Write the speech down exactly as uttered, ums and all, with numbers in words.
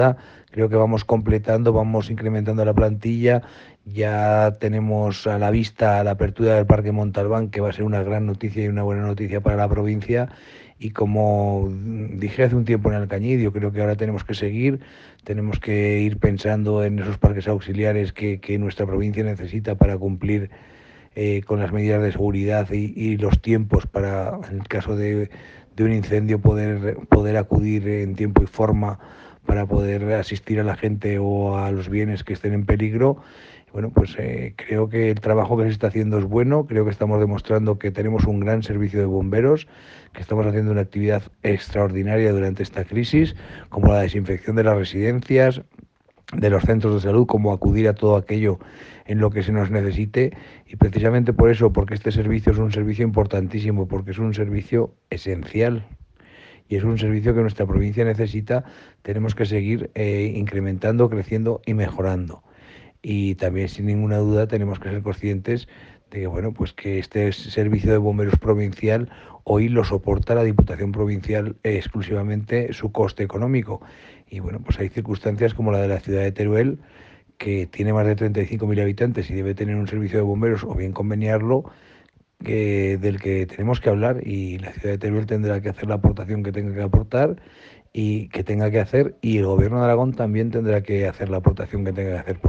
Creo que vamos completando, vamos incrementando la plantilla. Ya tenemos a la vista la apertura del Parque Montalbán, que va a ser una gran noticia y una buena noticia para la provincia. Y como dije hace un tiempo en Alcañiz, yo creo que ahora tenemos que seguir, tenemos que ir pensando en esos parques auxiliares que, que nuestra provincia necesita para cumplir eh, con las medidas de seguridad y, y los tiempos para, en el caso de, de un incendio, poder, poder acudir en tiempo y forma para poder asistir a la gente o a los bienes que estén en peligro. Bueno, pues eh, creo que el trabajo que se está haciendo es bueno, creo que estamos demostrando que tenemos un gran servicio de bomberos, que estamos haciendo una actividad extraordinaria durante esta crisis, como la desinfección de las residencias, de los centros de salud, como acudir a todo aquello en lo que se nos necesite. Y precisamente por eso, porque este servicio es un servicio importantísimo, porque es un servicio esencial y es un servicio que nuestra provincia necesita, tenemos que seguir eh, incrementando, creciendo y mejorando. Y también, sin ninguna duda, tenemos que ser conscientes de que, bueno, pues que este servicio de bomberos provincial hoy lo soporta la Diputación Provincial eh, exclusivamente su coste económico. Y bueno, pues hay circunstancias como la de la ciudad de Teruel, que tiene más de treinta y cinco mil habitantes y debe tener un servicio de bomberos o bien conveniarlo, que, del que tenemos que hablar, y la ciudad de Teruel tendrá que hacer la aportación que tenga que aportar y que tenga que hacer, y el gobierno de Aragón también tendrá que hacer la aportación que tenga que hacer.